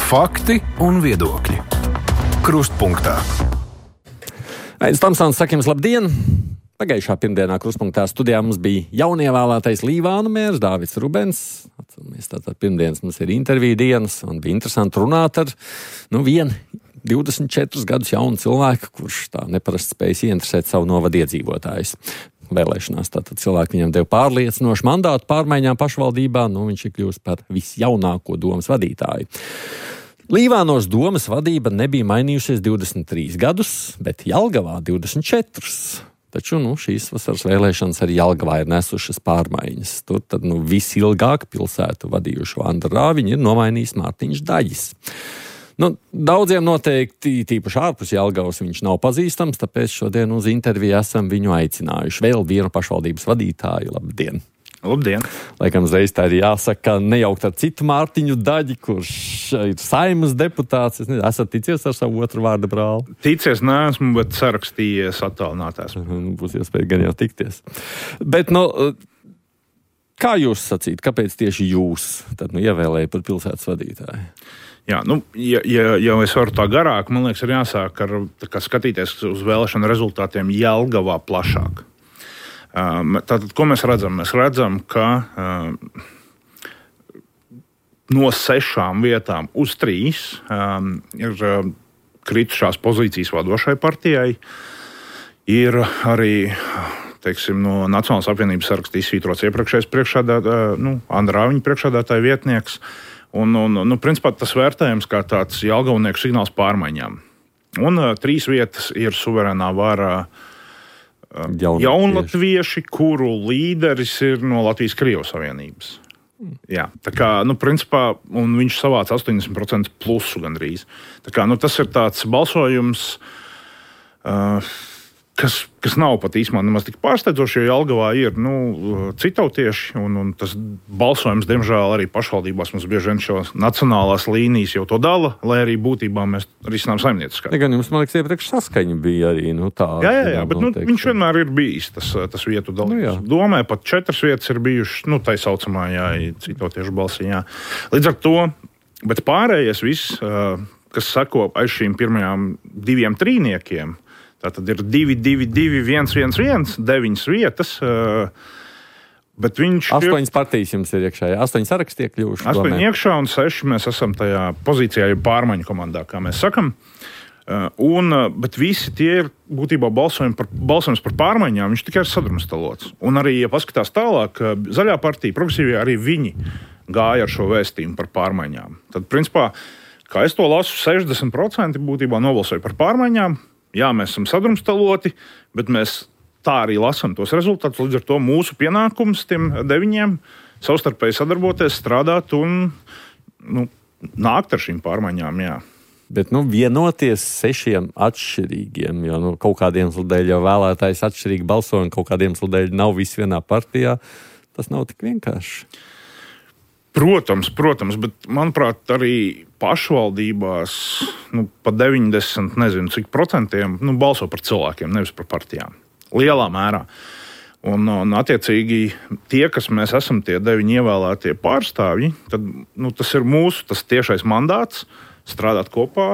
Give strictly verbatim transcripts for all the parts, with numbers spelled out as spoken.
Fakti un viedokļi. Krustpunktā. Aizs Tamsons, saka jums labdien! Pagājušā pirmdienā Krustpunktā studijā mums bija jaunievēlētais Līvānu mērs Dāvids Rubens. Atceramies, tātad pirmdienas mums ir intervija dienas, un bija interesanti runāt ar nu, vienu divdesmit četrus gadus jaunu cilvēku, kurš tā neparasti spējas ieinteresēt savu novadu iedzīvotājus. Vēlēšanās tātad cilvēki viņam deva pārliecinošu mandātu pārmaiņām pašvaldībā, nu viņš ir kļūst par visjaunāko domas vadītāju. Līvānos domas vadība nebija mainījusies divdesmit trīs gadus, bet Jelgavā divdesmit četrus. Taču nu, šīs vasaras vēlēšanas arī Jelgavā ir nesušas pārmaiņas. Tur tad nu, visilgāk pilsētu vadījušo Andru Rāviņu ir nomainījis Mārtiņš Daģis. Nu, daudziem noteikti, tīpaši ārpus Jelgavas, viņš nav pazīstams, tāpēc šodien uz interviju esam viņu aicinājuši. Vēl vienu pašvaldības vadītāju. Labdien! Labdien! Laikam reiz tā ir jāsaka, nejaukt ar citu Mārtiņu Daģi, kurš ir Saeimas deputāts. Es nezinu, esat ticies ar savu otru vārdu brāli? Ticies neesmu, bet sarakstījies attālinātās. Būs iespēja gan jau tikties. Bet, nu, kā jūs sacīt, kāpēc tieši jūs tad nu ievēlēja par pilsētas vadītāju? Jā, nu, ja, ja, ja es varu tā garāk, man liekas, ir jāsāk ar kā skatīties uz vēlēšanu rezultātiem Jelgavā plašāk. Tātad, ko mēs redzam? Mēs redzam, ka uh, no sešām vietām uz trīs um, ir uh, kritušās pozīcijas vadošai partijai. Ir arī, teiksim, no Nacionālās apvienības saraksta izsvītrots iepriekšējais priekšsēdētāja, nu, Andra Rāviņa priekšsēdētāja vietnieks. Un, un, nu, principā tas vērtējums kā tāds jelgavnieku signāls pārmaiņām. Un uh, trīs vietas ir suverēnā vara jaunlatvieši, kuru līderis ir no Latvijas-Krievijas Savienības. Jā, tā kā, nu, principā, un viņš savāca astoņdesmit procentu plusu gandrīz. Tā kā, nu, tas ir tāds balsojums, uh, kas, kas nav pat īstenībā nemaz tik pārsteidzoši, jo Jelgavā ir, nu, citautieši, un, un tas balsojums, diemžēl, arī pašvaldībās mums bieži vien šo nacionālās līnijas jau to dala, lai arī būtībā mēs risinām saimnieciskā. Ja gan jums, man liekas, iepriekš saskaņa bija arī, nu, tā. Jā, jā, jā, bet, nu, viņš vienmēr ir bijis tas, tas vietu dalības. Nu, domāju, pat četras vietas ir bijušas, nu, tai saucamājā citautiešu balsī, jā. Līdz ar to, bet pārējais viss, kas sako aiz šīm pirmajām diviem trīniekiem, tātad ir divi, divi, divi, viens, viens, viens, deviņas vietas. Bet viņš Astoņas partijas jums ir iekšā, jā? Astoņas saraksti tiek kļuvuši. Astoņi iekšā un seši mēs esam tajā pozīcijā, jau pārmaiņu komandā, kā mēs sakam. Un, bet visi tie ir būtībā balsojumi par, balsojums par pārmaiņām, viņš tikai ir sadrumstalots. Un arī, ja paskatās tālāk, Zaļā partija, progresīvie, arī viņi gāja ar šo vēstījumu par pārmaiņām. Tad, principā, kā es to lasu, sešdesmit procenti būtībā nobalsoja par pārmaiņām. Jā, mēs esam sadrumstaloti, bet mēs tā arī lasām tos rezultātus. Līdz ar to mūsu pienākums tiem deviņiem savstarpēji sadarboties, strādāt un nu, nākt ar šīm pārmaiņām. Jā. Bet nu, vienoties sešiem atšķirīgiem, jo nu, kaut kādiem sludēļ jau vēlētājs atšķirīgi balso un kaut kādiem sludēļ nav viss vienā partijā, tas nav tik vienkārši. Protams, protams, bet, manuprāt, arī pašvaldībās nu, pa deviņdesmit, nezinu, cik procentiem nu, balso par cilvēkiem, nevis par partijām. Lielā mērā. Un, un attiecīgi, tie, kas mēs esam tie deviņi ievēlētie pārstāvji, tad nu, tas ir mūsu tas tiešais mandāts strādāt kopā.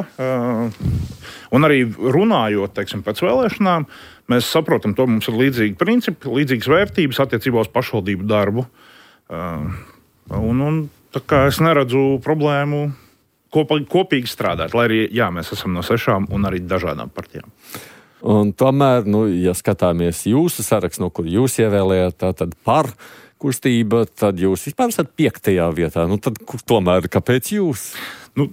Un arī runājot, teiksim, pēc vēlēšanām, mēs saprotam, to mums ir līdzīgi principi, līdzīgas vērtības attiecībā uz pašvaldību darbu. Un, un tā kā es neredzu problēmu kopīgi, kopīgi strādāt, lai arī, jā, mēs esam no sešām un arī dažādām partijām. Un tomēr, nu, ja skatāmies jūsu sarakstu, no kur jūs ievēlējāt, tad par kustība, tad jūs vispār esat piektajā vietā. Nu, tad tomēr, kāpēc jūs? Nu,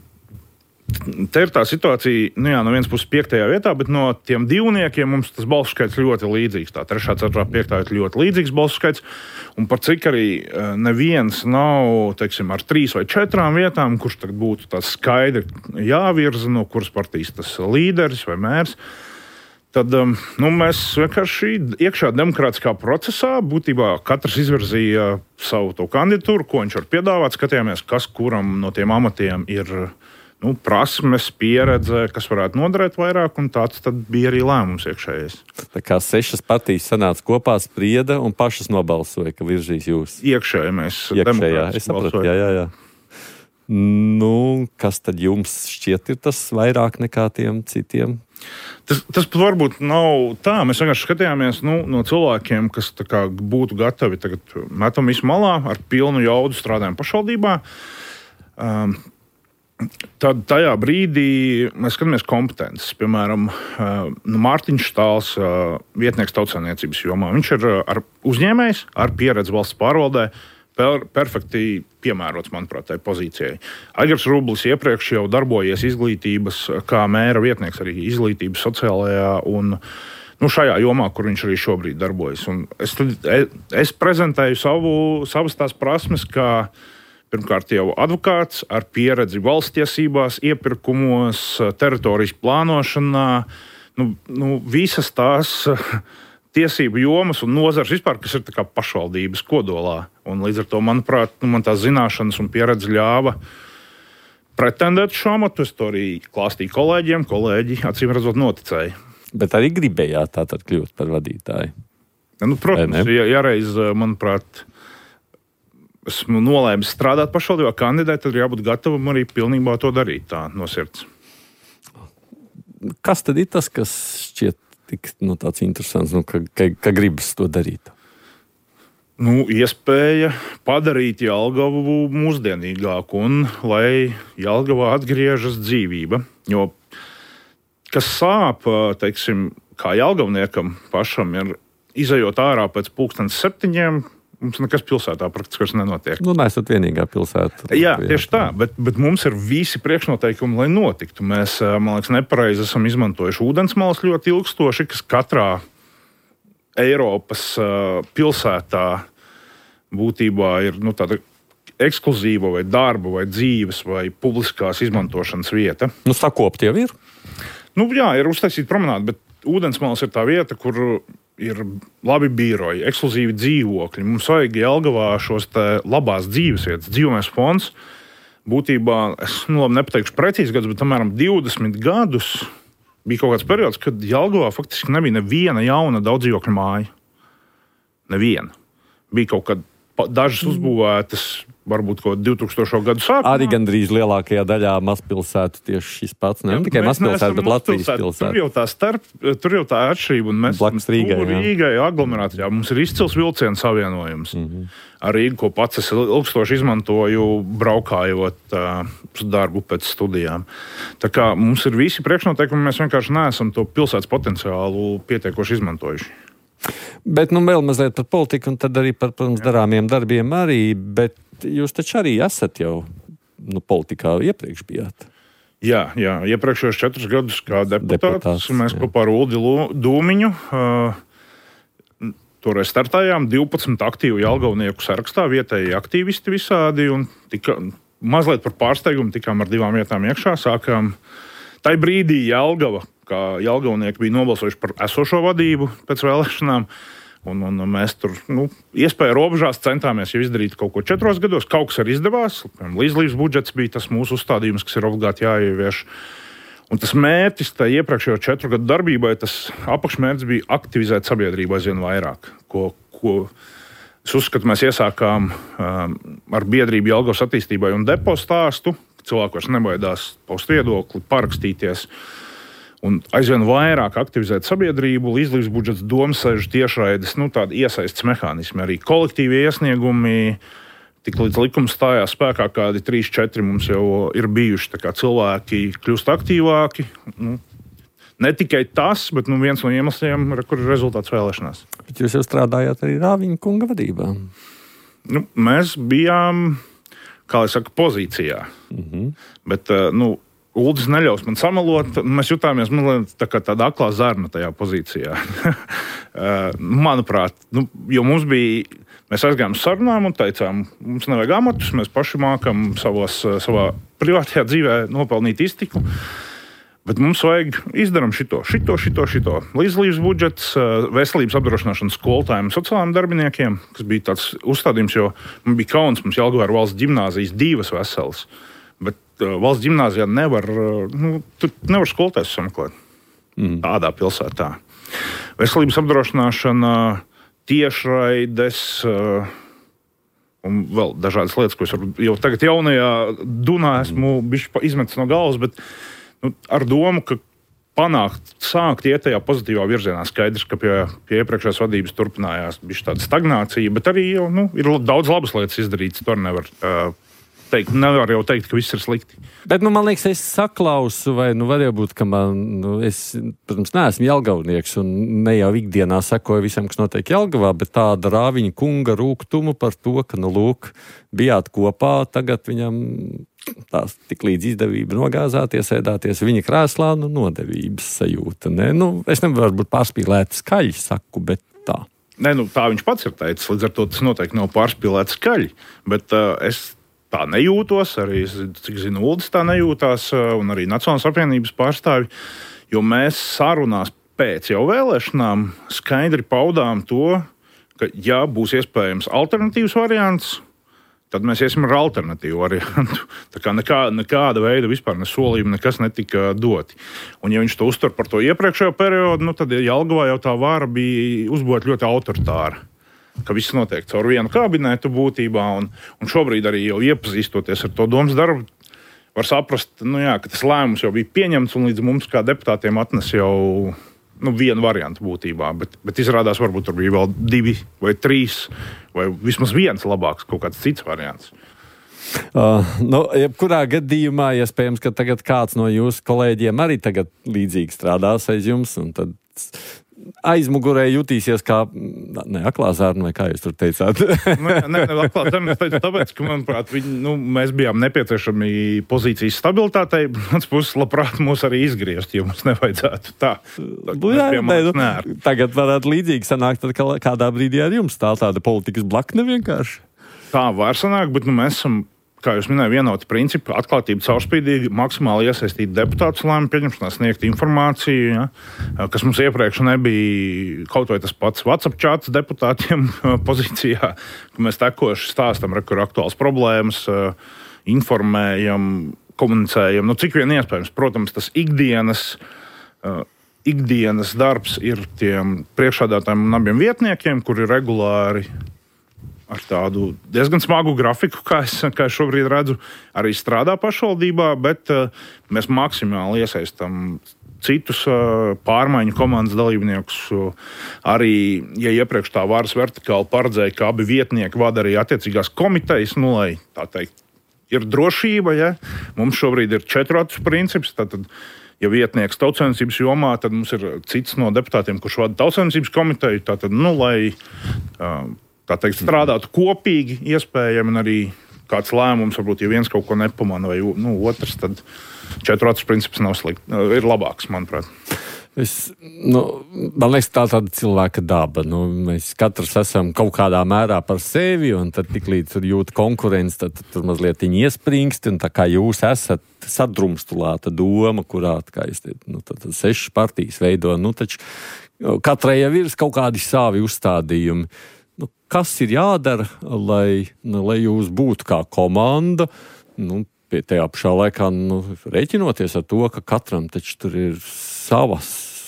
te ir tā situācija, nu jā, no vienas puses piektajā vietā, bet no tiem divniekiem mums tas balsu skaits ļoti līdzīgs. Tā trešā, ceturtā, piektā ir ļoti līdzīgs balsu skaits. Un par cik arī neviens nav, teiksim, ar trīs vai četrām vietām, kurš tagad būtu tās skaidri jāvirza, no kuras partijas tas līderis vai mērs, tad nu, mēs vienkārši iekšā demokrātiskā procesā būtībā katrs izvirzīja savu to kandidatūru, ko viņš var piedāvāt, skatījāmies, kas kuram no tiem amatiem ir nu, prasmes, pieredze, kas varētu noderēt vairāk, un tāds tad bija arī lēmums iekšējais. Tā kā sešas partijas sanāca kopā, sprieda un pašas nobalsoja, ka virzīs jūs. Iekšēji mēs Iekšējā, es sapratu, jā, jā, jā. Nu, kas tad jums šķiet ir tas vairāk nekā tiem citiem? Tas, tas pat varbūt nav tā. Mēs vienkārši skatījāmies nu, no cilvēkiem, kas kā, būtu gatavi tagad metam visu malā, ar pilnu jaudu strādājam pašvaldībā. Um, tad tajā brīdī mēs skatāmies kompetences. Piemēram, uh, Mārtiņš Štāls, uh, vietnieks tautsājniecības jomā. Viņš ir uh, ar uzņēmējs, ar pieredzi valsts pārvaldē, per, perfekti piemērots, manuprāt, tai pozīcijai. Aigars Rublis iepriekš jau darbojies izglītības, kā mēra vietnieks arī izglītības sociālajā un nu, šajā jomā, kur viņš arī šobrīd darbojas. Un es, es prezentēju savu, savas tās prasmes, kā pirmkārt jau advokāts ar pieredzi valsts tiesībās, iepirkumos, teritorijas plānošanā, nu, nu, visas tās tiesību jomas un nozars vispār, kas ir tā kā pašvaldības kodolā. Un līdz ar to, manuprāt, nu, man tās zināšanas un pieredze ļāva pretendēt šo amatu. Es to arī klāstīju kolēģiem, kolēģi acīm redzot noticēja. Bet arī gribējāt tātad kļūt par vadītāju? Nu, protams, ja, ja reiz, manuprāt, esmu nolēmis strādāt pašvaldībā kandidēt, tad ir jābūt gatavam arī pilnībā to darīt tā no sirds. Kas tad ir tas, kas šķiet tik nu, tāds interesants, nu, ka, ka, ka gribas to darīt? Nu, iespēja padarīt Jelgavu mūsdienīgāku un lai Jelgavā atgriežas dzīvība. Jo, kas sāp, teiksim, kā jelgavniekam pašam, ir izejot ārā pēc pulkstens septiņiem, mums nekas pilsētā praktiski nenotiek. Nu, neesat vienīgā pilsēta. Jā, tieši tā, bet, bet mums ir visi priekšnoteikumi, lai notiktu. Mēs, man liekas, nepareizi esam izmantojuši ūdensmalas ļoti ilgstoši, kas katrā Eiropas uh, pilsētā būtībā ir nu, tāda ekskluzīva vai darba, vai dzīves, vai publiskās izmantošanas vieta. Nu, sakopt jau ir? Nu, jā, ir uztaisīta promenāde, bet ūdensmalas ir tā vieta, kur ir labi biroji, ekskluzīvi dzīvokļi. Mums vajag Jelgavā šos te labās dzīves vietas. Dzīvojamais fonds būtībā, es nu, labi nepateikšu precīzi gadus, bet apmēram divdesmit gadus bija kaut kāds periods, kad Jelgavā faktiski nebija neviena jauna daudzdzīvokļu māja. Neviena. Bija kaut kad dažas uzbūvētas, varbūt kaut divtūkstošo gadu sākumā. Arī gandrīz lielākajā daļā mazpilsētu tieši šis pats. Ne tikai mazpilsētu, bet Latvijas pilsētu. Tur jau tā starp, tur jau tā atšķirība. Un mēs blakus Rīgai, Rīgai aglomerācijā. Mums ir izcils vilcienu savienojums. Mm-hmm. Ar Rīgu, ko pats es ilgstoši izmantoju, braukājot uh, uz darbu pēc studijām. Tā kā mums ir visi priekšnoteikumi, mēs vienkārši neesam to pilsētas potenciālu pietiekoši izmantojuši. Bet nu vēl mazliet par politiku un tad arī par, protams, darāmiem darbiem arī, bet jūs taču arī esat jau nu, politikā iepriekš bijāt. Jā, jā, iepriekšējos četrus gadus kā deputāts, deputāts mēs jā. Kopā ar Uldi Dūmiņu uh, toreiz startējām divpadsmit aktīvu jelgavnieku sarakstā, vietēji aktīvisti visādi, un tika, mazliet par pārsteigumu tikām ar divām vietām iekšā, sākām tai brīdī Jelgava, kā jelgavnieki bija nobalsojuši par esošo vadību pēc vēlēšanām, un, un mēs tur, nu, iespēja robežās centāmies jau izdarīt kaut ko četros gados, kaut kas arī izdevās, līdzlības budžets bija tas mūsu uzstādījums, kas ir obligāti jāievieš, un tas mērķis tā iepriekšējo četru gadu darbībai, tas apakšmērķis bija aktivizēt sabiedrību aizvien vairāk, ko, ko es uzskatu, mēs iesākām um, ar biedrību Jelgavas attīstībai un depo stāstu, cilvēku vairs nebaidās paust viedokli, parakstīties, un aizvien vairāk aktivizēt sabiedrību, līdzlības budžets, domsēžu, tiešraides, nu, tādi iesaistes mehānismi, arī kolektīvie iesniegumi. Tik līdz likums stājās spēkā, kādi trīs, četri mums jau ir bijuši. Tā kā cilvēki kļūst aktīvāki. Nu, ne tikai tas, bet nu, viens no iemesliem, kur ir rezultāts vēlēšanās. Bet jūs jau strādājāt arī Rāviņa kunga vadībā. Nu, mēs bijām, kā lai saka, pozīcijā. Mm-hmm. Bet, nu, Uldis neļaus man samalot, mēs jutāmies mazliet tā kā tāda aklā zarna tajā pozīcijā. Manuprāt, nu, jo mums bija, mēs aizgājām sarunām un teicām, mums nevajag amatus, mēs paši mākam savos, savā privātajā dzīvē nopelnīt iztiku, bet mums vajag izdaram šito, šito, šito, šito. Līdzlības budžets, veselības apdrošināšanas skolotājiem un sociālajiem darbiniekiem, kas bija tāds uzstādījums, jo man bija kauns, mums Jelgavā ir valsts ģimnāzijas divas veselas. Bet uh, valsts ģimnāzijā nevar, uh, nu, tur nevar skolotājus sameklēt. Mm. Tādā pilsētā. Veselības apdrošināšana, tiešraides, uh, un vēl dažādas lietas, ko es jau tagad jaunajā dunā esmu bišķi izmetis no galvas, bet nu, ar domu, ka panākt, sākt iet tajā pozitīvā virzienā. Skaidrs, ka pie, pie iepriekšējās vadības turpinājās bišķi tāda stagnācija, bet arī jau, nu, ir daudz labas lietas izdarītas. To nevar uh, teikt. Nevar jau teikt, ka viss ir slikti. Bet, nu, man liekas, es saklausu, vai, nu, var jau būt, ka man, nu, es, protams, neesmu jelgavnieks un ne jau ikdienā sekoju visam, kas notiek Jelgavā, bet tāda Rāviņa kunga rūgtumu par to, ka, nu, lūk, bijāt kopā, tagad viņam tās tik līdz izdevība nogāzāties, ēdāties viņa krēslā, nu, nodevības sajūta, ne? Nu, es nevaru varbūt pārspīlēt skaļi saku, bet tā. Ne, nu, tā viņš pats ir teicis, līdz ar to tas noteikti nav pārspīlēt skaļi, bet uh, es tā nejūtos, arī, cik zinu, Uldis tā nejūtās, un arī Nacionālās apvienības pārstāvi, jo mēs sarunās pēc jau vēlēšanām skaidri paudām to, ka, ja būs iespējams alternatīvs variants, tad mēs iesim ar alternatīvu variantu. Tā kā nekā, nekāda veida vispār ne solījumi, nekas netika doti. Un ja viņš to uztver par to iepriekšējo periodu, nu, tad Jelgavā jau tā vāra bija uzbūvēta ļoti autoritāra. Ka viss notiek caur vienu kabinetu būtībā, un, un šobrīd arī jau iepazīstoties ar to domas darbu, var saprast, nu jā, ka tas lēmums jau bija pieņemts un līdz mums kā deputātiem atnes jau nu, vienu variantu būtībā, bet, bet izrādās varbūt tur bija vēl divi vai trīs, vai vismaz viens labāks, kaut kāds cits variants. Uh, nu, jebkurā gadījumā, iespējams, ka tagad kāds no jūsu kolēģiem arī tagad līdzīgi strādās aiz jums, un tad aizmugurē jutīsies kā, ne, aklā zārna, vai kā jūs tur teicāt? nu, ne, ne, aklā zārna, es teicu tāpēc, ka, manuprāt, viņi, nu, mēs bijām nepieciešami pozīcijas stabilitātei, mans puses labprāt mūs arī izgriezt, jo mums nevajadzētu tā. tā Jā, ne, nu, tagad varētu līdzīgi sanākt, tad kādā brīdī ar jums tā tāda politikas blakne vienkārši. Tā var sanākt, bet nu, mēs esam, kā jūs minēju, vienoti principi, atklātība, caurspīdīgi, maksimāli iesaistīt deputātus lēmumu pieņemšanā, sniegt informāciju, ja, kas mums iepriekš nebija kaut vai tas pats WhatsApp čats deputātiem pozīcijā, ka mēs tekoši stāstam, re, kur aktuāls problēmas, informējam, komunicējam, nu cik vien iespējams. Protams, tas ikdienas, ikdienas darbs ir tiem priekšādātājiem un abiem vietniekiem, kuri regulāri ar tādu diezgan smagu grafiku, kā es, kā es šobrīd redzu, arī strādā pašvaldībā, bet uh, mēs maksimāli iesaistam citus uh, pārmaiņu komandas dalībniekus. Uh, arī, ja iepriekš tā varas vertikāli paredzēja, ka abi vietnieki vada arī attiecīgās komitejas, nu, lai tā teikt, ir drošība, ja? Mums šobrīd ir četru acu princips, tātad, ja vietnieks tautsainicības jomā, tad mums ir cits no deputātiem, kurš vada tautsainicības komiteju, tātad, nu, lai uh, tā teikt, strādātu kopīgi, iespējami, un arī kāds lēmums, varbūt, ja viens kaut ko nepamana, vai nu, otrs, tad četru acu princips nav slikti. Ir labāks, manuprāt. Es, nu, man liekas, tā tāda cilvēka daba. Nu, mēs katrs esam kaut kādā mērā par sevi, un tad tik līdz tur jūt konkurence, tad, tad tur mazliet viņi iespringst, un tā kā jūs esat sadrumstulāta doma, kurā, kā jūs teicat, nu, tad, tad sešas partijas veido, nu, taču katrai jau ir kaut kādi savi uzstādījumi. Nu, kas ir jādara, lai, nu, lai jūs būtu kā komanda, nu, pie tajā pašā laikā nu, rēķinoties ar to, ka katram taču tur ir savas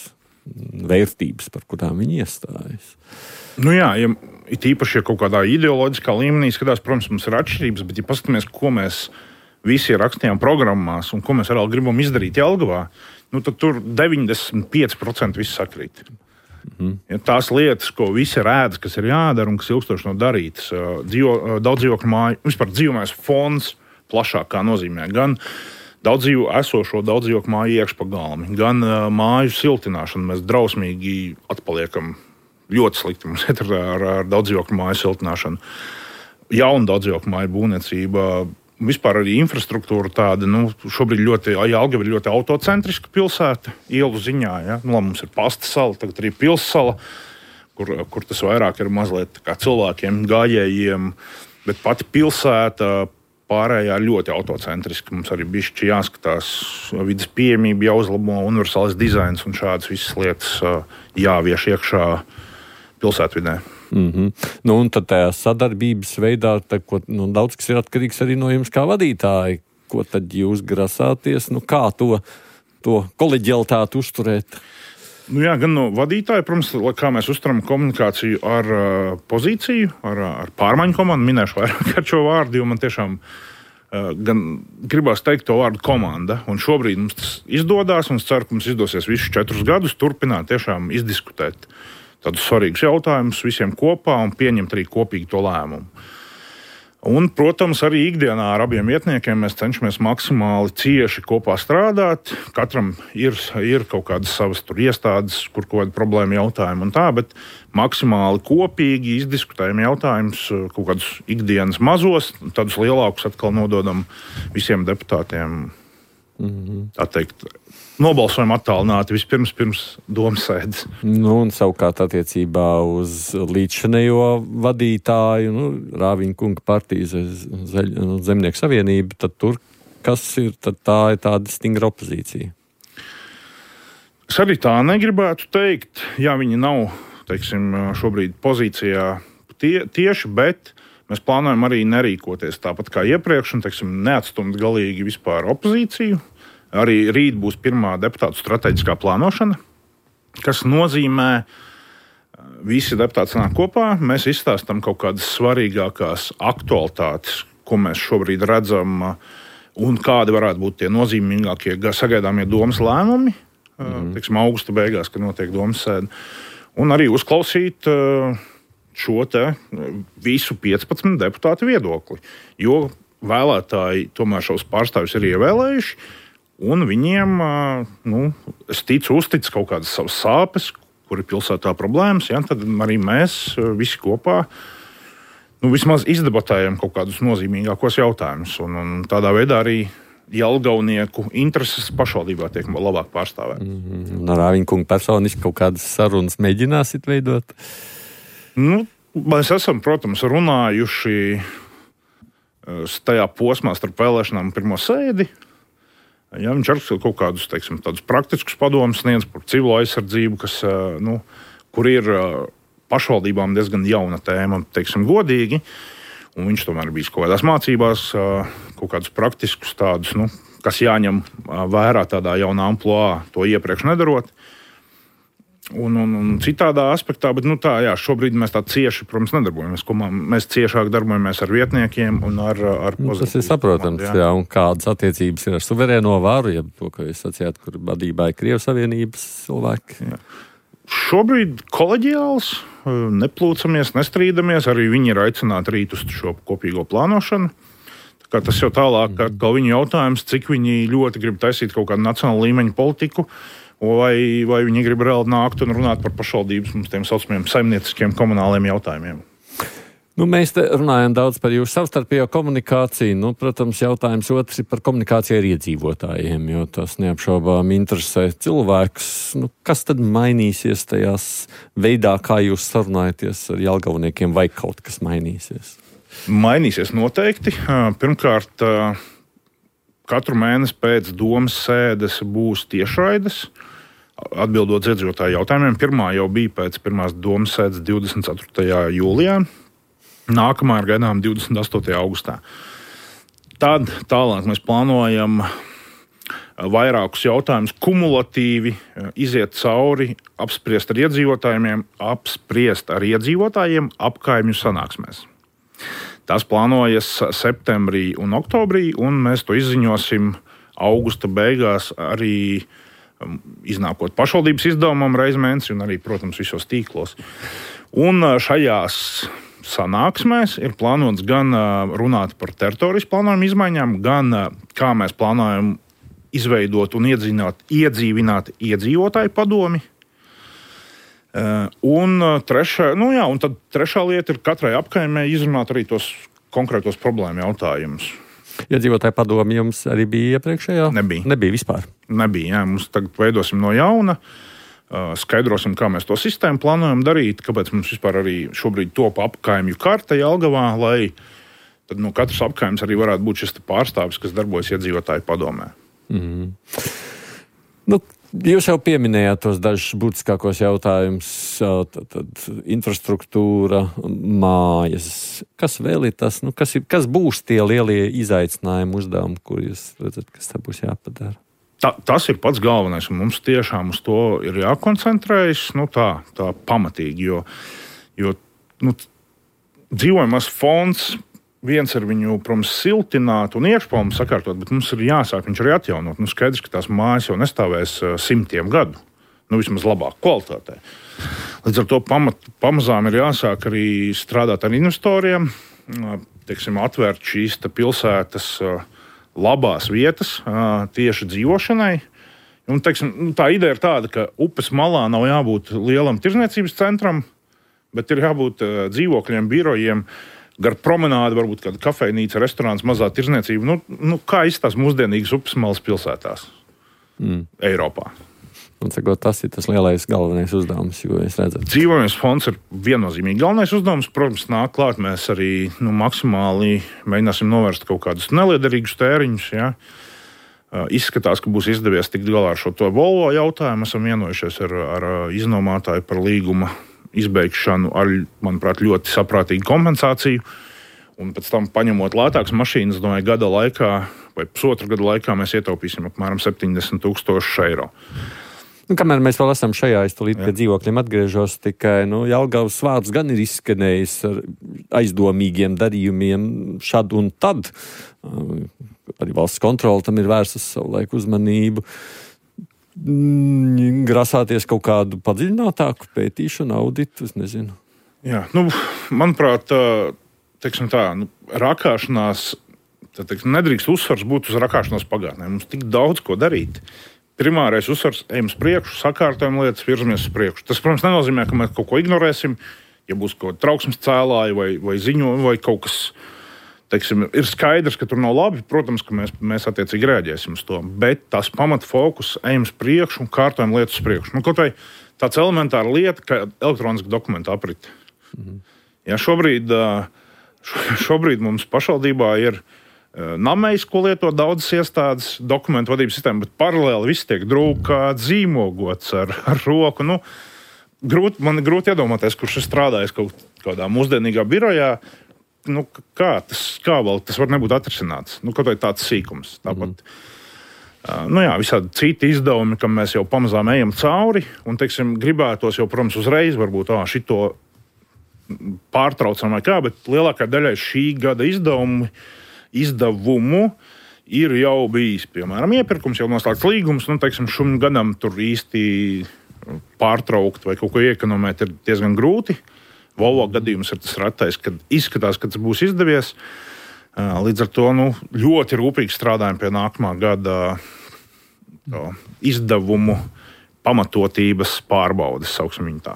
vērtības, par kurām viņi iestājas? Nu jā, ja, it īpaši, ja kaut kādā ideoloģiskā līmenī skatās, protams, mums ir atšķirības, bet ja paskatāmies, ko mēs visi rakstījām programmās un ko mēs arī gribam izdarīt Jelgavā, nu, tad tur deviņdesmit pieci procenti viss sakrīt. Mm. Ja tās lietas, ko visi rēdz, kas ir jādara un kas ilgstoši nav darītas, dzīvo, daudz dzīvokļu māju, vispār dzīvojamais fonds plašākā nozīmē, gan daudz dzīvo esošo, daudz dzīvokļu māju iekšpagalmi, gan uh, māju siltināšanu. Mēs drausmīgi atpaliekam ļoti slikti mums ir ar, ar daudz dzīvokļu māju siltināšanu. Jauna daudz dzīvokļu māju būvniecība, vispār arī infrastruktūra tāda, nu, šobrīd ļoti, Jelgava ir ļoti autocentriska pilsēta, ielu ziņā, ja? Nu, mums ir pasta sala, tagad arī pilssala, kur, kur tas vairāk ir mazliet kā cilvēkiem, gājējiem, bet pati pilsēta pārējā ļoti autocentriska. Mums arī bišķi jāskatās vidas pieejamība, jāuzlabo universālais dizains un šādas visas lietas jāvieš iekšā pilsētvidē. Mm-hmm. Nu, un tad tajā sadarbības veidā, tā, ko, nu, daudz kas ir atkarīgs arī no jums kā vadītāji. Ko tad jūs grasāties? Nu, kā to, to koleģialitāti uzturēt? Nu jā, gan no vadītāja, protams, kā mēs uztveram komunikāciju ar uh, pozīciju, ar, ar pārmaiņu komandu. Minēšu vairāk ar šo vārdu, jo man tiešām uh, gan gribās teikt to vārdu komanda. Un šobrīd mums tas izdodas, un es ceru, ka mums izdosies visus četrus gadus turpināt tiešām izdiskutēt tādus svarīgus jautājumus visiem kopā un pieņemt arī kopīgi to lēmumu. Un, protams, arī ikdienā ar abiem vietniekiem mēs cenšamies maksimāli cieši kopā strādāt. Katram ir, ir kaut kādas savas tur iestādes, kur kaut kāda problēma jautājumi un tā, bet maksimāli kopīgi izdiskutējam jautājumus, kaut kādus ikdienas mazos, tādus lielākus atkal nododam visiem deputātiem. Mm-hmm. Tā teikt, nobalsojam attālināti vispirms pirms domas sēdes. Nu, un savukārt attiecībā uz līdzšanējo vadītāju, nu, Rāviņa kunga partijas Zemnieku savienību, tad tur, kas ir, tad tā ir tāda stingra opozīcija. Es arī tā negribētu teikt, ja viņi nav, teiksim, šobrīd pozīcijā tie, tieši, bet mēs plānojam arī nerīkoties tāpat kā iepriekš un, teiksim, neatstumt galīgi vispār opozīciju. Arī rīt būs pirmā deputātu strateģiskā plānošana, kas nozīmē, visi deputāti sanāk kopā, mēs izstāstam kaut kādas svarīgākās aktualitātes, ko mēs šobrīd redzam, un kādi varētu būt tie nozīmīgākie sagaidāmie domas lēmumi, mm. teiksim, augusta beigās, kad notiek domas sēde, un arī uzklausīt šo te visu piecpadsmit deputātu viedokli, jo vēlētāji tomēr šos pārstāvjus ir ievēlējuši. Un viņiem, nu, es ticu, uztic kaut kādas savas sāpes, kur ir pilsētā problēmas. Ja, tad arī mēs visi kopā nu, vismaz izdebatējam kaut kādus nozīmīgākos jautājumus. Un, un tādā veidā arī Jelgavnieku intereses pašvaldībā tiek labāk pārstāvēt. Mm-hmm. No Rāviņa kunga personiski kaut kādas sarunas mēģināsit veidot? Nu, mēs esam, protams, runājuši tajā posmā starp vēlēšanām un pirmo sēdi. Ja, viņš ar kaut kādus, teiksim, tādus praktiskus padomus sniedz par civilo aizsardzību, kas, nu, kur ir pašvaldībām diezgan jauna tēma, teiksim, godīgi. Un viņš tomēr bijis kaut kādās mācībās, kaut kādus praktiskus tādus, nu, kas jāņem vērā tādā jaunā amplua, to iepriekš nedarot. Un, un, un citādā aspektā, bet nu, tā, jā, šobrīd mēs tā cieši, protams, nedarbojamies. Mēs ciešāk darbojamies ar vietniekiem un ar, ar nu, tas ir saprotams, jā. Jā, un kādas attiecības ir ar suverēno varu, ja to, ko jūs sacījāt, kur vadībā ir Krievijas Savienības cilvēki. Jā. Šobrīd koleģiāls, neplūcamies, nestrīdamies, arī viņi ir aicināti rīt uz šo kopīgo plānošanu. Tā kā tas jau tālāk, mm. kā viņu jautājums, cik viņi ļoti grib taisīt kaut kādu nacionālu līmeņu politiku, Vai, vai viņi grib reāli nākt un runāt par pašvaldības mums tiem saucamiem saimnieciskiem komunāliem jautājumiem? Nu, mēs te runājam daudz par jūsu savstarpējo komunikāciju. Nu, protams, jautājums otrs ir par komunikāciju ar iedzīvotājiem, jo tas neapšaubām interesē cilvēkus. Nu, kas tad mainīsies tajās veidā, kā jūs sarunājaties ar jelgavniekiem, vai kaut kas mainīsies? Mainīsies noteikti. Pirmkārt, katru mēnesi pēc domas sēdes būs tiešraides. Atbildot iedzīvotāju jautājumiem, pirmā jau bija pēc pirmās domas sēdes divdesmit ceturtajā jūlijā. Nākamā ir gaidām divdesmit astotajā augustā. Tad tālāk mēs plānojam vairākus jautājumus kumulatīvi iziet cauri, apspriest ar iedzīvotājiem, apspriest ar iedzīvotājiem apkaimju sanāksmēs. Tas plānojas septembrī un oktobrī, un mēs to izziņosim augusta beigās arī iznākot pašvaldības izdevumam reiz mēnesi un arī, protams, visos tīklos. Un šajās sanāksmēs ir plānots gan runāt par teritorijas plānojumu izmaiņām, gan kā mēs plānojam izveidot un iedzīvināt, iedzīvināt iedzīvotāju padomi. Un, trešā, nu jā, un tad trešā lieta ir katrai apkaimē izrunāt arī tos konkrētos problēmu jautājumus. Iedzīvotāju padomi jums arī bija iepriekšējā? Nebija. Nebija vispār? Nebija, jā. Mums tagad veidosim no jauna, skaidrosim, kā mēs to sistēmu plānojam darīt, kāpēc mums vispār arī šobrīd top apkaimju karta Jelgavā, lai tad no katras apkaimes arī varētu būt šis pārstāvis, kas darbojas iedzīvotāju padomē. Mm. Nu, jūs jau pieminējāt tos dažus būtiskākos jautājumus, tad, tad infrastruktūra, mājas. Kas vēl ir tas, nu, kas, ir, kas būs tie lielie izaicinājumi uzdevumi, kur jūs redzat, kas tā būs jāpadara? ta, tas ir pats galvenais, un mums tiešām uz to ir jākoncentrējas nu, tā, tā pamatīgi, jo, jo nu, dzīvojamais fonds viens ar viņu, protams, siltināt un iekšpalmu sakārtot, bet mums ir jāsāk viņš arī atjaunot. Nu, skaidrs, ka tās mājas jau nestāvēs simtiem gadu, nu vismaz labāk kvalitātē. Līdz ar to pamat, pamazām ir jāsāk arī strādāt ar investoriem, teiksim, atvērt šīs pilsētas labās vietas tieši dzīvošanai. Un, teiksim, tā ideja ir tāda, ka upes malā nav jābūt lielam tirdzniecības centram, bet ir jābūt dzīvokļiem, birojiem, gar promenādi, varbūt kāda kafejnīca, restorāns, mazā tirdzniecība. Nu, nu, kā izstās mūsdienīgas upes malas pilsētās mm. Eiropā? Un, sakot, tas ir tas lielais galvenais uzdevums, jo es redzu. Dzīvojamais fonds ir viennozīmīgi galvenais uzdevums. Protams, nāk klāt, mēs arī nu, maksimāli mēģināsim novērst kaut kādus neliederīgus tēriņus. Ja? Uh, izskatās, ka būs izdevies tikt galā ar šo to Volvo jautājumu. Esam vienojušies ar, ar iznomātāju par līguma izbeigšanu ar, manuprāt, ļoti saprātīgu kompensāciju. Un pēc tam, paņemot lētākas mašīnas, domāju, gada laikā vai pusotru gadu laikā mēs ietaupīsim apmēram septiņdesmit tūkstoši eiro. Nu, kamēr mēs vēl esam šajā, es tulīt pie dzīvokļiem atgriežos, tikai nu, Jelgavas vārds gan ir izskanējis ar aizdomīgiem darījumiem šad un tad. Arī valsts kontrole tam ir vērsus savu laiku uzmanību. Grasāties kaut kādu padziļinātāku pētīšanu, auditu, es nezinu. Jā, nu, manuprāt, teiksim tā, nu, rakāšanās, tā, teiksim, nedrīkst uzsvars būt uz rakāšanās pagātnē. Mums tik daudz ko darīt. Primārais uzsvars, ejam uz priekšu, sakārtojam lietas, virzamies uz priekšu. Tas, protams, nenozīmē, ka mēs kaut ko ignorēsim, ja būs kaut kāda trauksmes cēlāja vai, vai ziņojumi vai kaut kas. Teiksim, ir skaidrs, ka tur nav labi. Protams, ka mēs, mēs attiecīgi reaģēsim uz to. Bet tas pamatfokus, ejam uz priekšu un kārtojam lietas uz priekšu. Nu, kaut vai tāds elementāra lieta, ka elektroniska dokumenta aprite. Mm-hmm. Ja, šobrīd, šobrīd mums pašvaldībā ir namejs, ko lieto daudzas iestādes, dokumentu vadības sistēma, bet paralēli viss tiek drukāts, zīmogots ar, ar roku. Nu, grūt, man ir grūti iedomāties, kurš ir strādājis kaut kādā mūsdienīgā birojā. Nu, kā, tas, kā vēl tas var nebūt atrisināts? Nu, kaut vai tāds sīkums. Tāpat, mm. nu jā, visādi citi izdevumi, kam mēs jau pamazām ejam cauri, un, teiksim, gribētos jau, protams, uzreiz varbūt ā, šito pārtraucam vai kā, bet lielākā daļai šī gada izdevumu, izdevumu ir jau bijis, piemēram, iepirkums, jau noslēgts līgums, nu, teiksim, šim gadam tur īsti pārtraukt vai kaut ko iekonomēt ir diezgan grūti. Volvo gadījums ir tas retais, kad izskatās, ka tas būs izdevies. Līdz ar to nu, ļoti rūpīgi strādājam pie nākamā gada to, izdevumu pamatotības pārbaudes, sauksim viņu tā.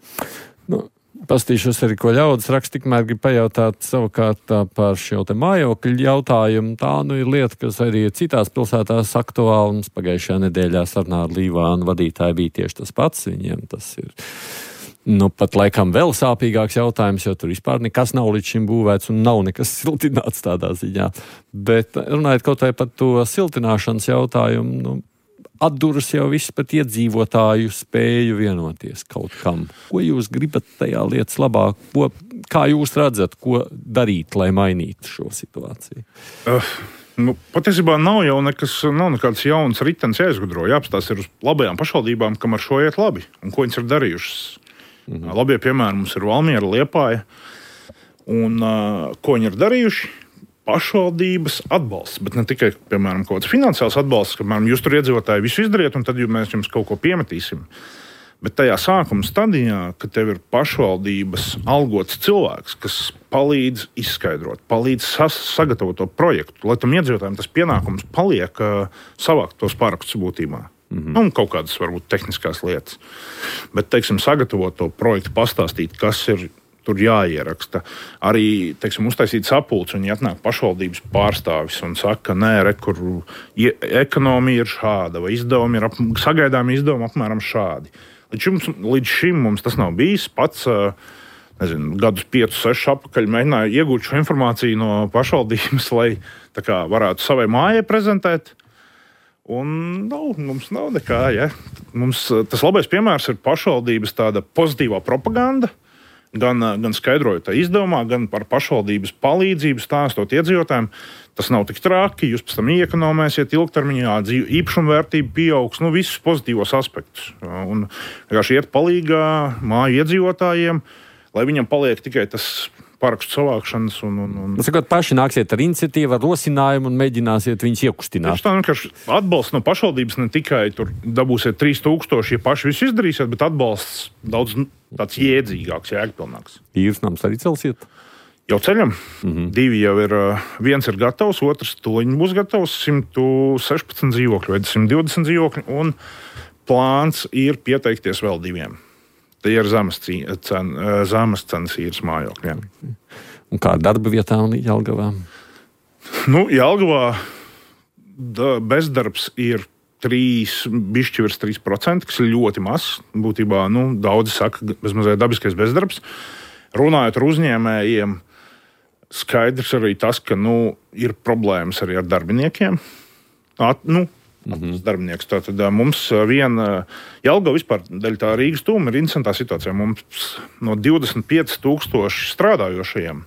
Nu, pastīšos arī, ko ļaudis raksta, tikmēr grib pajautāt savukārt par šo te mājokļu jautājumu. Tā nu ir lieta, kas arī citās pilsētās aktuāli. Mums pagājušajā nedēļā sarunā ar Līvānu vadītāju bija tieši tas pats. Viņiem tas ir nu, pat laikam vēl sāpīgāks jautājums, jo tur vispār nekas nav līdz šim būvēts un nav nekas siltināts tādā ziņā. Bet runājot kaut vai par to siltināšanas jautājumu, nu, atduras jau viss pat iedzīvotāju spēju vienoties kaut kam. Ko jūs gribat tajā lietas labāk? Ko, kā jūs redzat, ko darīt, lai mainītu šo situāciju? Uh. Nu, patiesībā nav jau nekas, nav nekāds jauns ritenis jāizgudro. Jāapstās ir uz labajām pašvaldībām, kam ar šo iet labi un ko viņas ir darījušas. Mm-hmm. Labie piemēri mums ir Valmiera, Liepāja. Un uh, ko viņi ir darījuši? Pašvaldības atbalsts, bet ne tikai, piemēram, kaut kāds finansiāls atbalsts, ka, piemēram, jūs tur iedzīvotāji visu izdariet, un tad mēs jums kaut ko piemetīsim. Bet tajā sākuma stadijā, kad tev ir pašvaldības algots cilvēks, kas palīdz izskaidrot, palīdz sas, sagatavot to projektu, lai tam iedzīvotājiem tas pienākums paliek uh, savākt tos pārakstus būtībā. Mm-hmm. Un kaut kādas, varbūt, tehniskās lietas. Bet, teiksim, sagatavot to projektu, pastāstīt, kas ir tur jāieraksta. Arī, teiksim, uztaisīt sapulci, un ja atnāk pašvaldības pārstāvis un saka, ka nē, re, kur ekonomija ir šāda, vai izdevumi ir, ap, sagaidāmi izdevumi apmēram šādi. Līdz šim, līdz šim mums tas nav bijis. Pats, nezinu, gadus piecus, sešus apakaļ mēģināju iegūt šo informāciju no pašvaldības, lai tā kā varētu savai mājai prezentēt. Un nav, mums nav nekā. Ja. Mums tas labais piemērs ir pašvaldības tāda pozitīvā propaganda. Gan, gan skaidrojot tā izdevumā, gan par pašvaldības palīdzību stāstot iedzīvotājiem. Tas nav tik traki, jūs pēc tam iekonomēsiet ilgtermiņā, īpašumvērtība pieaugs, nu visus pozitīvos aspektus. Un vienkārši iet palīgā māju iedzīvotājiem, lai viņam paliek tikai tas parakstu savākšanas. Un, un, un... Sakot, paši nāksiet ar iniciatīvu, ar rosinājumu un mēģināsiet viņus iekustināt. Tā vienkārši atbalsts no pašvaldības ne tikai tur dabūsiet trīs tūkstoši, ja paši visu izdarīsiet, bet atbalsts daudz tāds jēdzīgāks, jēgpilnāks. Īres nams arī celsiet? Jau ceļam. Mm-hmm. Divi jau ir, viens ir gatavs, otrs tuliņ būs gatavs, simt sešpadsmit dzīvokļi vai simt divdesmit dzīvokļi, un plāns ir pieteikties vēl diviem. Tie ir zemes, cen, zemes cenas īres mājokļiem. Un kā darba vietā un Jelgavā? Nu, Jelgavā bezdarbs ir trīs, bišķi virs trīs procenti, kas ir ļoti mazs. Būtībā, nu, daudzi saka, bezmazliet dabiskais bezdarbs. Runājot ar uzņēmējiem, skaidrs arī tas, ka, nu, ir problēmas arī ar darbiniekiem. At, nu, Mm-hmm. Darbinieks. Tātad mums viena Jelgava vispār daļa tā Rīgas tūma ir interesantā situācijā. Mums no divdesmit pieci tūkstoši strādājošajiem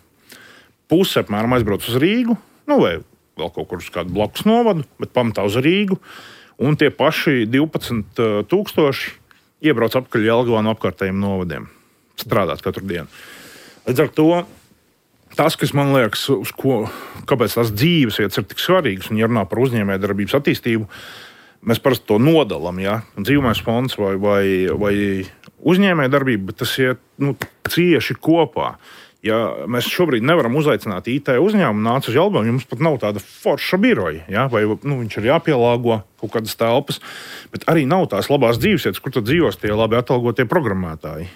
puse apmēram aizbrauc uz Rīgu, nu vai vēl kaut kur uz kādu blakus novadu, bet pamatā uz Rīgu. Un tie paši divpadsmit tūkstoši iebrauc apkaļ Jelgavā no apkārtējiem novadiem. Strādāt katru dienu. Līdz ar to tas, kas man liekas, uz ko, kāpēc tās dzīves vietas ir tik svarīgas, un ja runā par uzņēmējdarbības attīstību, mēs parasti to nodalām, ja? Dzīvmais fonds vai, vai, vai uzņēmējdarbība, bet tas iet nu, cieši kopā. Ja mēs šobrīd nevaram uzaicināt I T uzņēmumu, nāc uz Jelgavu, jums pat nav tāda forša biroja, ja? Vai nu, viņš ir jāpielāgo kaut kādas telpas, bet arī nav tās labās dzīves vietas, kur tad dzīvos tie labi atalgotie programmētāji.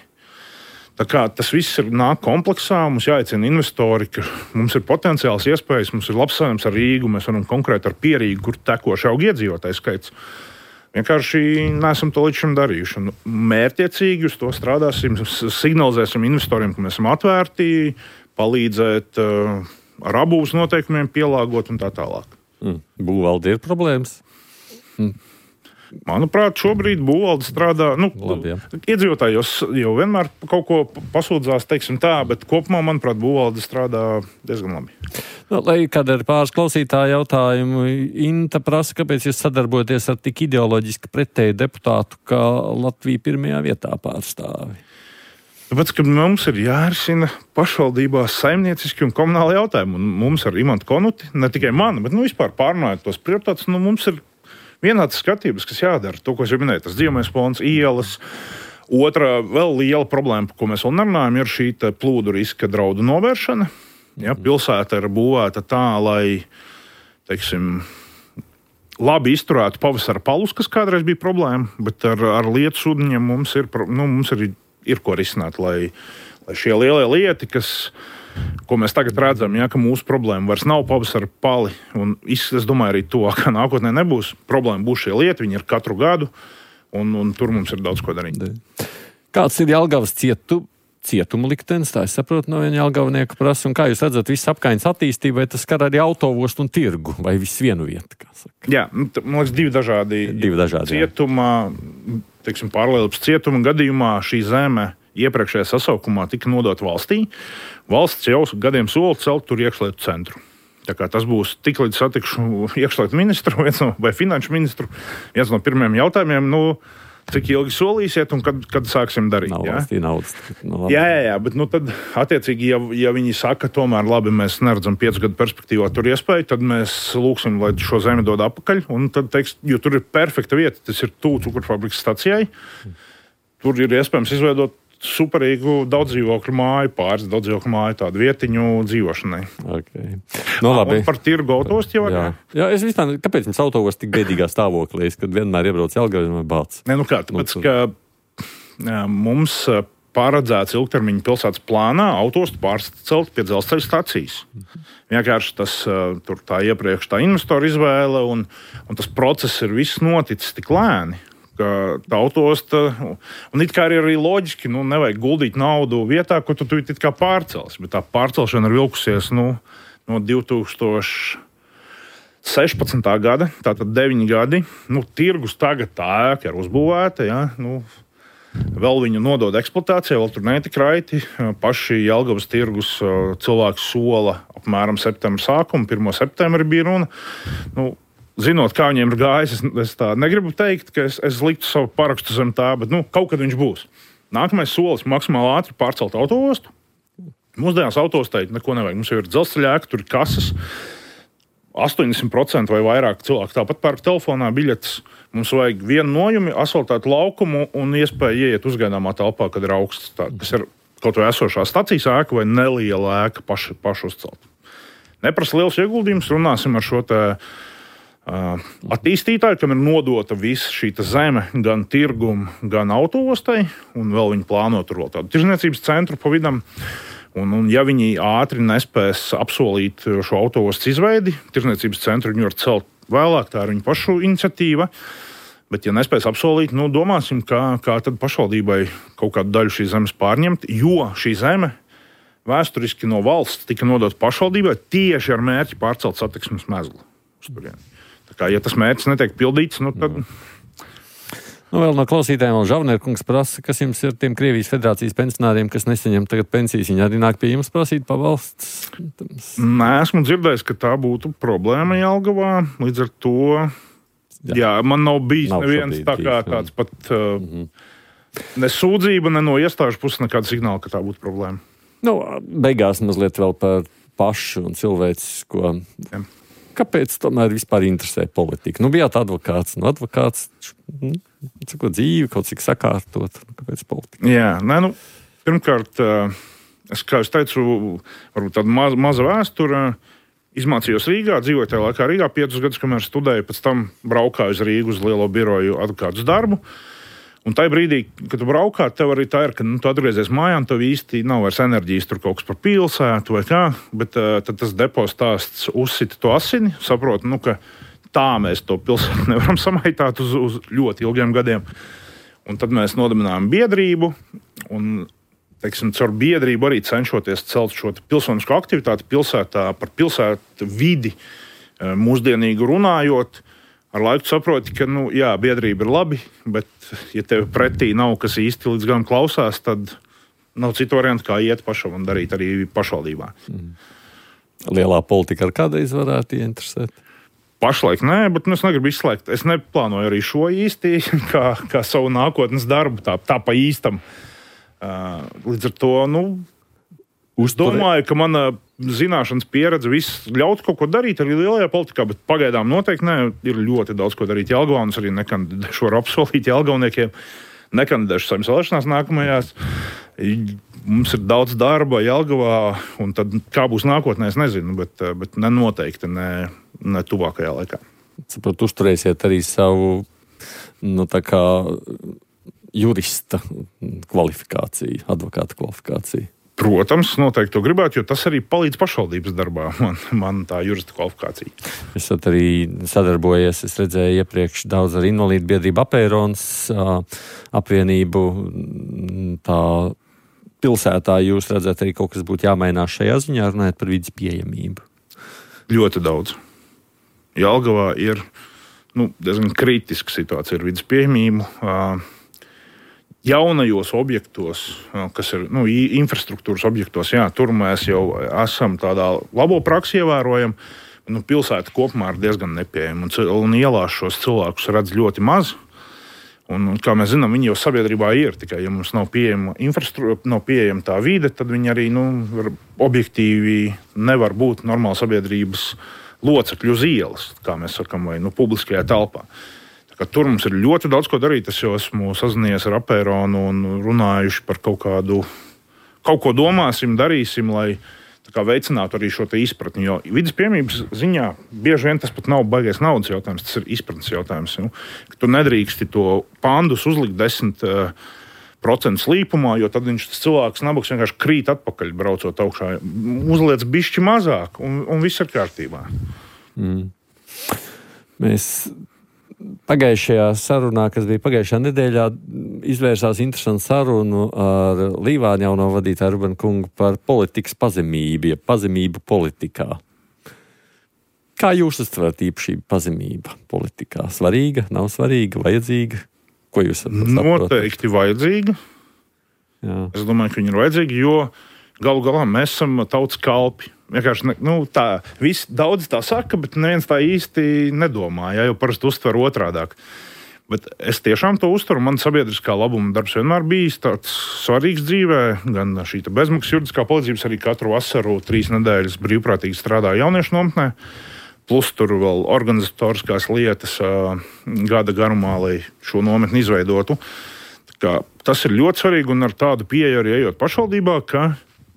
Tā kā tas viss ir nāk kompleksā, mums jāicina investori, ka mums ir potenciāls iespējas, mums ir labs saimnes ar Rīgu, mēs varam konkrēti ar Pierīgu, kur tekoši aug iedzīvotāju skaits. Vienkārši neesam to līdz šim darījuši. Un mērķiecīgi uz to strādāsim, signalizēsim investoriem, ka mēs esam atvērti, palīdzēt uh, ar abūvas noteikumiem pielāgot un tā tālāk. Mm. Būvvalde ir problēmas? Mm. Manuprāt, šobrīd būvvalde strādā. Nu, Labi, iedzīvotāji jau, jau vienmēr kaut ko pasūdzās, teiksim tā, bet kopumā, manuprāt, būvvalde strādā diezgan labi. Nu, lai kāda ir pāris klausītāju jautājumu, Inta prasa, kāpēc jūs sadarbojaties ar tik ideoloģiski pretēju deputātu, kā Latvija pirmajā vietā pārstāvi? Tāpēc, ka mums ir jārisina pašvaldībās saimnieciski un komunāli jautājumi. Un mums ar Imantu Konuti, ne tikai man, bet nu, vispār pārnājot tos prioritātus, nu, mums ir vienāds skatības, kas jādara. To, ko es jau minēju, tas dzīvmais fonds, ielas. Otra vēl liela problēma, ko mēs vēl nerunājam, ir šī plūdu riska draudu novēršana. Ja, pilsēta ir būvēta tā, lai, teiksim, labi izturētu pavasara palus, kas kādreiz bija problēma, bet ar, ar lietu sūdiņiem mums ir, nu, mums ir, ir ko risināt, lai, lai šie lielie lieti, kas ko mēs tagad redzam, ja, ka mūsu problēma vairs nav pavasara pali, un es domāju, arī tuvākā nākotnē nebūs. Problēma būs šie lieti, viņi ir katru gadu, un, un tur mums ir daudz ko darīt. Kāds ir Jelgavas cietu, cietuma liktenis? Tā es saprotu no viena jelgavnieka prasa, un kā jūs redzat, viss apkaiņas attīstība, vai tas skar arī autovostu un tirgu, vai viss vienu vietu, kā saka? Jā, man liekas, divi dažādi. Divi dažādi, cietuma, teiksim, pārlielības cietuma gadījumā šī zeme iepriekšējā sasaukumā tika nodota valstī. Valsts jau gadiem sola celt tur iekšlietu centru. Tā kā tas būs tik līdz satikšu iekšlietu ministru no, vai finanšu ministru. Viens no pirmiem jautājumiem, nu, cik ilgi solīsiet un kad, kad sāksim darīt. Nav ja? valstī naudas. No jā, jā, jā, bet nu, tad, attiecīgi, ja, ja viņi saka, tomēr labi, mēs neredzam piecu gadu perspektīvā tur iespēju, tad mēs lūksim, lai šo zemi dod apakaļ. Un tad, teiks, jo tur ir perfekta vieta, tas ir tuvu cukurfabrikas stacijai. Tur ir iespējams izveidot superīgu daudzdzīvokļu māju, pāris daudzdzīvokļu māju, tādu vietiņu dzīvošanai. Okay. No, labi. Un par tirgu autostu jau var. Jā. Jā, es vispār, kāpēc mums autovosts tik bēdīgā stāvoklī, kad vienmēr iebrauc Jelgavā vai Balts? Ne, nu kā, tāpēc, ka jā, mums paredzēts ilgtermiņa pilsētas plānā autostu pārcelt pie dzelzceļa stacijas. Mhm. Vienkārši tas tur tā iepriekš tā investoru izvēle un, un tas process ir viss noticis tik lēni, ka tā autosta, un it kā arī, arī loģiski, nu, nevajag guldīt naudu vietā, ko tu, tu it kā pārcels, bet tā pārcelšana ir vilkusies, nu, no divi tūkstoši sešpadsmitā gada, tātad deviņi gadi, nu, tirgus tagad tā ēka ir uzbūvēta, ja, nu, vēl viņu nodod eksploatācijai, vēl tur netika raiti. Paši Jelgavas tirgus cilvēku sola apmēram septembra sākumu, pirmā septembra bija runa. Nu, zinot, kā viņiem ir gājis, es, es tā negribu teikt, ka es, es liktu savu parakstu zem tā, bet nu, kaut kad viņš būs. Nākamais solis maksimāli ātri pārcelt autoostu. Mūsdienās autoostai neko nevajag. Mums jau ir dzelzceļa ēka, tur ir kases. astoņdesmit procenti vai vairāk cilvēku tāpat pērk telefonā biļetes. Mums vajag vienu nojumi, asfaltētu laukumu un iespēju ieiet uzgaidāmā telpā, kad ir augsts. Tā, kas ir kaut vai esošā stacijas ēka vai neliela ēka paši, paši uzcelt. Neprasa liels ieguldījums, runāsim ar šo te uh, attīstītāju, kam ir nodota visa šī zeme gan tirgum, gan autoostai, un vēl viņi plāno tur vēl tādu tirzniecības centru pa vidam. Un, un ja viņi ātri nespēs apsolīt šo autoostas izveidi, tirzniecības centru viņi var celt vēlāk, tā ir viņa pašu iniciatīva. Bet, ja nespēs apsolīt, nu, domāsim, kā, kā tad pašvaldībai kaut kādu daļu šīs zemes pārņemt, jo šī zeme vēsturiski no valsts tika nodota pašvaldībai tieši ar mērķi pārcelt satiksmes mezglu. Tā kā, ja tas mērķis netiek pildīts, nu, tad... Nu, vēl no klausītājiem vēl Žavnerkungs prasa, kas jums ir tiem Krievijas federācijas pensionāriem, kas nesaņem tagad pensijas, viņi arī nāk pie jums prasīt pavalsts? Nē, esmu dzirdējis, ka tā būtu problēma Jelgavā, līdz ar to, jā, jā man nav bijis nav neviens tā kā bijis, tāds pat uh, mm-hmm. ne sūdzība, ne no iestāžu puses nekāda signāla, ka tā būtu problēma. Nu, beigās mazliet vēl par pašu un cilvēcisko. Jā. Kāpēc tomēr vispār interesē politika? Nu, bijāt advokāts, nu, advokāts, nu, cik dzīvi, kaut cik sakārtot, kāpēc politika? Jā, nē, nu, pirmkārt, es, kā es teicu, varbūt tāda maza, maza vēstura, izmācījos Rīgā, dzīvoju tajā laikā Rīgā piecus gadus, kamēr studēju, pēc tam braukāju uz Rīgu uz lielo biroju advokātus darbu. Un tajā brīdī, kad tu braukā, tev arī tā ir, ka nu, tu atgriezies mājā, un tev īsti nav vairs enerģijas tur kaut kas par pilsētu vai kā, bet uh, tad tas depo stāsts uzsita to asini, saprotu, nu, ka tā mēs to pilsētu nevaram samaitāt uz, uz ļoti ilgiem gadiem. Un tad mēs nodibinājām biedrību, un, teiksim, caur biedrību arī cenšoties celt šo pilsonisko aktivitāti pilsētā, par pilsētu vidi uh, mūsdienīgi runājot. Ar laiku saproti, ka, nu, jā, biedrība ir labi, bet, ja tev pretī nav kas īsti līdz galam klausās, tad nav citu variantu, kā iet pašam un darīt arī pašvaldībā. Mm. Lielā politika ar kādreiz varētu ieinteresēt? Pašlaik nē, bet nu, es negribu izslēgt. Es neplānoju arī šo īsti kā, kā savu nākotnes darbu, tā, tā pa īstam. Uh, līdz ar to, nu, Uzturē. Domāju, ka mana zināšanas pieredze viss ļaut kaut ko darīt arī lielajā politikā, bet pagaidām noteikti nē, ir ļoti daudz ko darīt Jelgavā, un es arī nekandidēšu, varu apsolīt jelgavniekiem, nekandidēšu saimnes vēlēšanās nākamajās. Mums ir daudz darba Jelgavā, un tad kā būs nākotnē, es nezinu, bet, bet nenoteikti ne, ne tuvākajā laikā. Saprot, uzturēsiet arī savu, nu tā kā jurista kvalifikāciju, advokāta kvalifikāciju. Protams, noteikti to gribētu, jo tas arī palīdz pašvaldības darbā, man, man tā jurista kvalifikācija. Esat arī sadarbojies, es redzēju iepriekš daudz ar invalīdu biedrību Apērons apvienību. Tā pilsētā jūs redzat arī kaut kas būtu jāmainās šajā ziņā, runājot par vidas pieejamību. Ļoti daudz. Jelgavā ir nu, diezgan kritiska situācija ar vidas pieejamību. Jaunajos objektos, kas ir nu, infrastruktūras objektos, jā, tur mēs jau esam tādā labo praksi ievērojam. Nu, pilsēta kopumā ir diezgan nepieejama, un, un ielās šos cilvēkus redz ļoti maz. Un, un, kā mēs zinām, viņi jau sabiedrībā ir, tikai ja mums nav pieejama infrastruktūra, nav pieejama tā vide, tad viņi arī nu, objektīvi nevar būt normāli sabiedrības locekļu uz ielas, kā mēs sakam, vai nu, publiskajā telpā. Tur mums ir ļoti daudz ko darīt. Es jau esmu sazinājies ar Apēronu un runājuši par kaut kādu, kaut ko domāsim, darīsim, lai kā, veicinātu arī šo izpratni. Jo vidas pieejamības ziņā bieži vien tas pat nav baigais naudas jautājums, tas ir izpratnes jautājums. Nu, tu nedrīksti to pandus uzlikt desmit procentu slīpumā, jo tad viņš, tas cilvēks nabags vienkārši krīt atpakaļ, braucot augšā. Uzliec bišķi mazāk un, un viss ir kārtībā. Mm. Mēs pagājušajā sarunā, kas bija pagājušajā nedēļā, izvērsās interesantu sarunu ar Līvānu jauno vadītāju Rubenu kungu par politikas pazemību, ja pazemību politikā. Kā jūs uztverat īpašību pazemība politikā? Svarīga, nav svarīga, vajadzīga? Ko jūs noteikti vajadzīga. Jā. Es domāju, ka viņi ir vajadzīgi, jo galu galā mēs esam tautas kalpi. Vienkārši, nu, tā, visi, daudz tā saka, bet neviens tā īsti nedomā, ja, jo parasti uztver otrādāk. Bet es tiešām to uztveru. Man sabiedriskā labuma darbs vienmēr bijis tāds svarīgs dzīvē. Gan šī bezmaksas juridiskā palīdzības, arī katru vasaru trīs nedēļas brīvprātīgi strādāju jauniešu nometnē. Plus tur vēl organizatoriskās lietas uh, gada garumā, lai šo nometni izveidotu. Tā kā, tas ir ļoti svarīgi un ar tādu pieeju arī ejot pašvaldībā, ka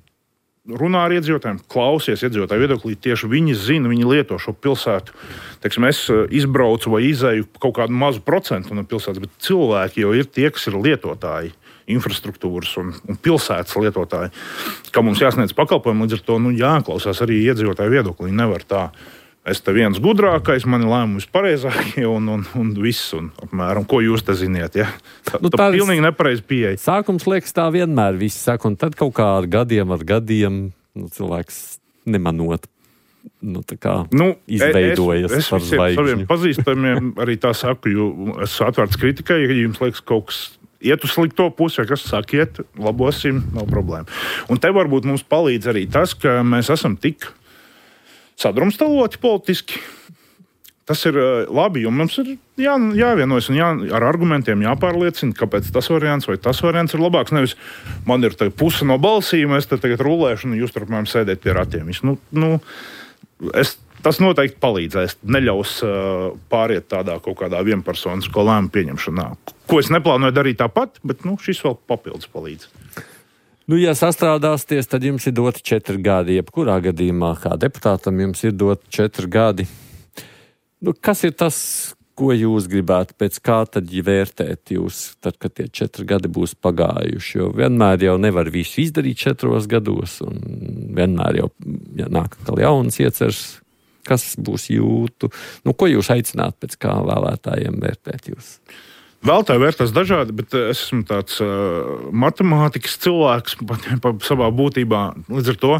runā ar iedzīvotājiem, klausies iedzīvotāju viedoklī, tieši viņi zina, viņi lieto šo pilsētu. Teiksim, es izbraucu vai izēju kaut kādu mazu procentu no pilsētas, bet cilvēki jau ir tie, kas ir lietotāji, infrastruktūras un, un pilsētas lietotāji, ka mums jāsniedz pakalpojumi, līdz ar to nu, jāklausās arī iedzīvotāju viedoklī. Nevar tā, es te viens gudrākais, mani lēmumi vispareizākie un, un, un viss, un apmēram, ko jūs te ziniet, ja? Tā, nu, tā pilnīgi nepareizi pieeja. Sākums liekas tā vienmēr viss saka, un tad kaut kā ar gadiem, ar gadiem, nu, cilvēks nemanot, nu, tā kā nu, izveidojas es, es par zvaigžņu. Es saviem pazīstamiem arī tā saku, jo esmu atvērts kritikai, ja jums liekas kaut kas iet uz slikto pusi, vai kas sakiet, labosim, nav problēma. Un te varbūt mums palīdz arī tas, ka mēs esam tik sadrumstaloti politiski. Tas ir labi, jo mums ir jā, jāvienojas un jā, ar argumentiem jāpārliecina, kāpēc tas variants vai tas variants ir labāks. Nevis man ir puse no balsīm, es te tagad rulēšu un jūs tur apmēram sēdēt pie ratiem. Nu, nu, es, tas noteikti palīdzēs. Neļaus uh, pāriet tādā kaut kādā vienpersoniskā lēmuma pieņemšanā. Ko es neplānoju darīt tāpat, bet nu, šis vēl papildus palīdz. Nu, ja sastrādāsties, tad jums ir doti četri gadi. Jebkurā gadījumā, kā deputātam, jums ir doti četri gadi. Nu, kas ir tas, ko jūs gribētu, pēc kā tad vērtēt jūs, tad, kad tie četri gadi būs pagājuši? Jo vienmēr jau nevar visu izdarīt četros gados, un vienmēr jau ja nāk atkal jauns iecers, kas būs jūtu. Nu, ko jūs aicināt pēc kā vēlētājiem vērtēt jūs? Vēlētāji vērtās dažādi, bet es esmu tāds uh, matemātikas cilvēks pat, pa savā būtībā. Līdz ar to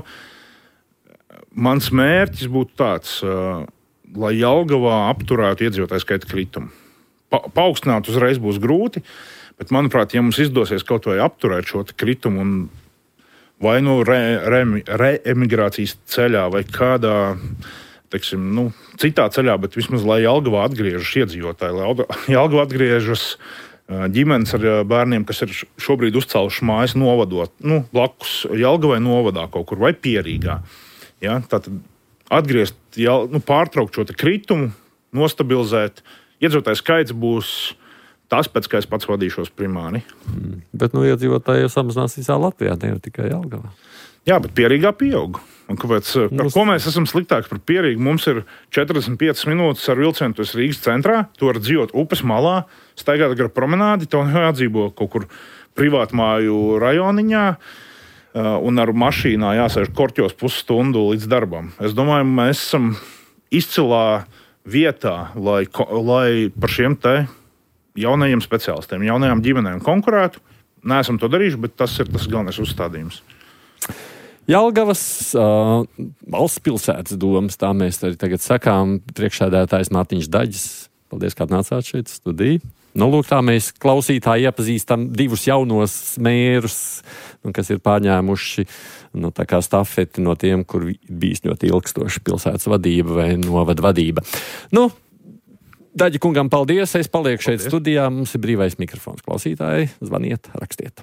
mans mērķis būtu tāds, uh, lai Jelgavā apturētu iedzīvotāju skaita kritumu. Pa, paaugstināt uzreiz būs grūti, bet, manuprāt, ja mums izdosies kaut vai apturēt šo kritumu un vai nu re, re, reemigrācijas ceļā vai kādā teiksim, nu, citā ceļā, bet vismaz, lai Jelgavā atgriežas iedzīvotāji, lai Jelgavā atgriežas ģimenes ar bērniem, kas ir šobrīd uzcēluši mājas novadot, nu, blakus Jelgavai novadā kaut kur vai Pierīgā. Ja? Tātad atgriezt, nu, pārtraukt šo kritumu, nostabilizēt. Iedzīvotāju skaits būs tas, pēc kā es pats vadīšos primāri. Mm. Bet, nu, iedzīvotāji jau samazinās visā Latvijā, ne jau tikai Jelgavā. Jā, bet Pierīgā pieauga. Un kāpēc, par ko mēs esam sliktāki par Pierīgu? Mums ir četrdesmit piecas minūtes ar vilcienu, tu esi Rīgas centrā, tu vari dzīvot upes malā, staigāt gar promenādi, tev jādzīvo kaut kur privātmāju rajoniņā un ar mašīnā jāsēž korķos pusstundu līdz darbam. Es domāju, mēs esam izcilā vietā, lai, lai par šiem te jaunajiem speciālistiem, jaunajām ģimenēm konkurētu. Neesam to darījuši, bet tas ir tas galvenais uzstādījums. Jelgavas uh, valsts pilsētas domas, tā mēs arī tagad sakām, priekšsēdētājs Mārtiņš Daģis. Paldies, kā atnācāt šeit studiju. Nu, lūk, tā mēs klausītāji iepazīstam divus jaunos mērus, kas ir pārņēmuši nu, tā kā stafeti no tiem, kur bijis ļoti ilgstoši pilsētas vadība vai novada vadība. Nu, Daģi kungam paldies, es palieku šeit paldies. Studijā, mums ir brīvais mikrofons. Klausītāji, zvaniet, rakstiet.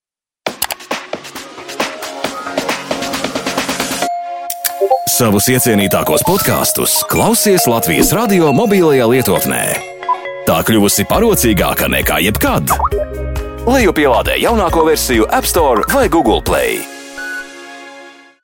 Savus iecienītākos podkastus klausies Latvijas radio mobilajā lietotnē. Tā kļuvusi parocīgāka nekā jebkad. Lejupielādē jaunāko versiju App Store vai Google Play.